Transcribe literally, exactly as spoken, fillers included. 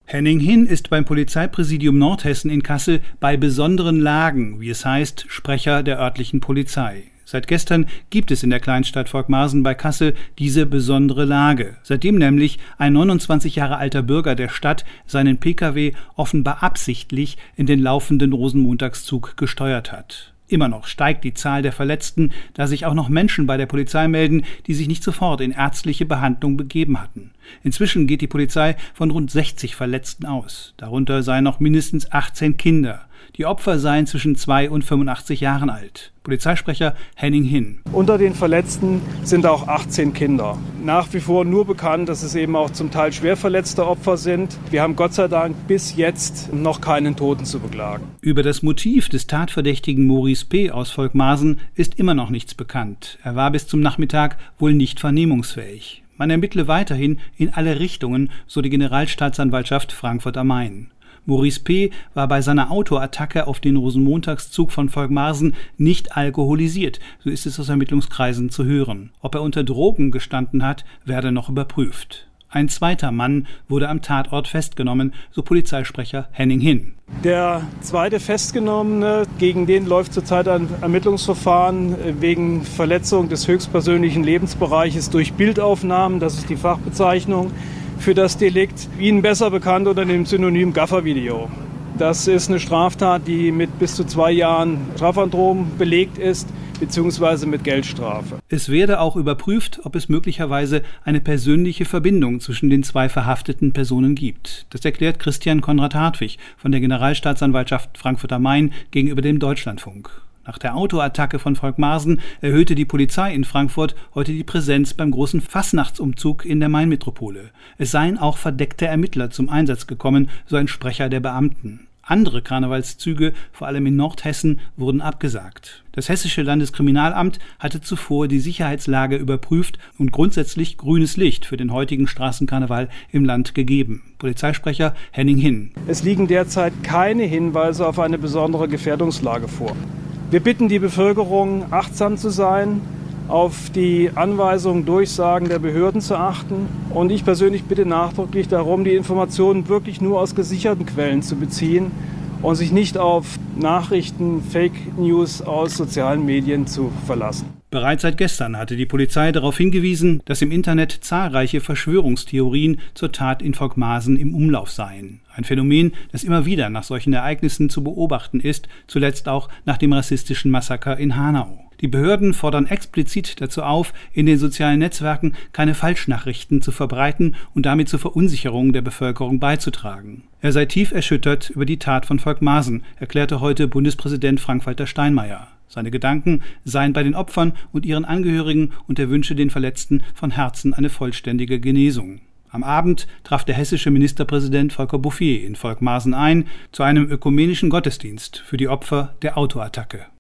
Henning Hin ist beim Polizeipräsidium Nordhessen in Kassel bei besonderen Lagen, wie es heißt, Sprecher der örtlichen Polizei. Seit gestern gibt es in der Kleinstadt Volkmarsen bei Kassel diese besondere Lage, seitdem nämlich ein neunundzwanzig Jahre alter Bürger der Stadt seinen Pkw offenbar absichtlich in den laufenden Rosenmontagszug gesteuert hat. Immer noch steigt die Zahl der Verletzten, da sich auch noch Menschen bei der Polizei melden, die sich nicht sofort in ärztliche Behandlung begeben hatten. Inzwischen geht die Polizei von rund sechzig Verletzten aus. Darunter seien noch mindestens achtzehn Kinder. Die Opfer seien zwischen zwei und fünfundachtzig Jahren alt. Polizeisprecher Henning Hin. Unter den Verletzten sind auch achtzehn Kinder. Nach wie vor nur bekannt, dass es eben auch zum Teil schwer verletzte Opfer sind. Wir haben Gott sei Dank bis jetzt noch keinen Toten zu beklagen. Über das Motiv des Tatverdächtigen Maurice P. aus Volkmarsen ist immer noch nichts bekannt. Er war bis zum Nachmittag wohl nicht vernehmungsfähig. Man ermittle weiterhin in alle Richtungen, so die Generalstaatsanwaltschaft Frankfurt am Main. Maurice P. war bei seiner Autoattacke auf den Rosenmontagszug von Volkmarsen nicht alkoholisiert, so ist es aus Ermittlungskreisen zu hören. Ob er unter Drogen gestanden hat, werde noch überprüft. Ein zweiter Mann wurde am Tatort festgenommen, so Polizeisprecher Henning Hin. Der zweite Festgenommene, gegen den läuft zurzeit ein Ermittlungsverfahren wegen Verletzung des höchstpersönlichen Lebensbereiches durch Bildaufnahmen, das ist die Fachbezeichnung für das Delikt, Ihnen besser bekannt unter dem Synonym Gaffervideo. Das ist eine Straftat, die mit bis zu zwei Jahren Strafandrohung belegt ist, beziehungsweise mit Geldstrafe. Es werde auch überprüft, ob es möglicherweise eine persönliche Verbindung zwischen den zwei verhafteten Personen gibt. Das erklärt Christian Konrad Hartwig von der Generalstaatsanwaltschaft Frankfurt am Main gegenüber dem Deutschlandfunk. Nach der Autoattacke von Volkmarsen erhöhte die Polizei in Frankfurt heute die Präsenz beim großen Fastnachtsumzug in der Mainmetropole. Es seien auch verdeckte Ermittler zum Einsatz gekommen, so ein Sprecher der Beamten. Andere Karnevalszüge, vor allem in Nordhessen, wurden abgesagt. Das Hessische Landeskriminalamt hatte zuvor die Sicherheitslage überprüft und grundsätzlich grünes Licht für den heutigen Straßenkarneval im Land gegeben. Polizeisprecher Henning Hin. Es liegen derzeit keine Hinweise auf eine besondere Gefährdungslage vor. Wir bitten die Bevölkerung, achtsam zu sein, auf die Anweisungen, Durchsagen der Behörden zu achten. Und ich persönlich bitte nachdrücklich darum, die Informationen wirklich nur aus gesicherten Quellen zu beziehen und sich nicht auf Nachrichten, Fake News aus sozialen Medien zu verlassen. Bereits seit gestern hatte die Polizei darauf hingewiesen, dass im Internet zahlreiche Verschwörungstheorien zur Tat in Volkmarsen im Umlauf seien. Ein Phänomen, das immer wieder nach solchen Ereignissen zu beobachten ist, zuletzt auch nach dem rassistischen Massaker in Hanau. Die Behörden fordern explizit dazu auf, in den sozialen Netzwerken keine Falschnachrichten zu verbreiten und damit zur Verunsicherung der Bevölkerung beizutragen. Er sei tief erschüttert über die Tat von Volkmarsen, erklärte heute Bundespräsident Frank-Walter Steinmeier. Seine Gedanken seien bei den Opfern und ihren Angehörigen und er wünsche den Verletzten von Herzen eine vollständige Genesung. Am Abend traf der hessische Ministerpräsident Volker Bouffier in Volkmarsen ein zu einem ökumenischen Gottesdienst für die Opfer der Autoattacke.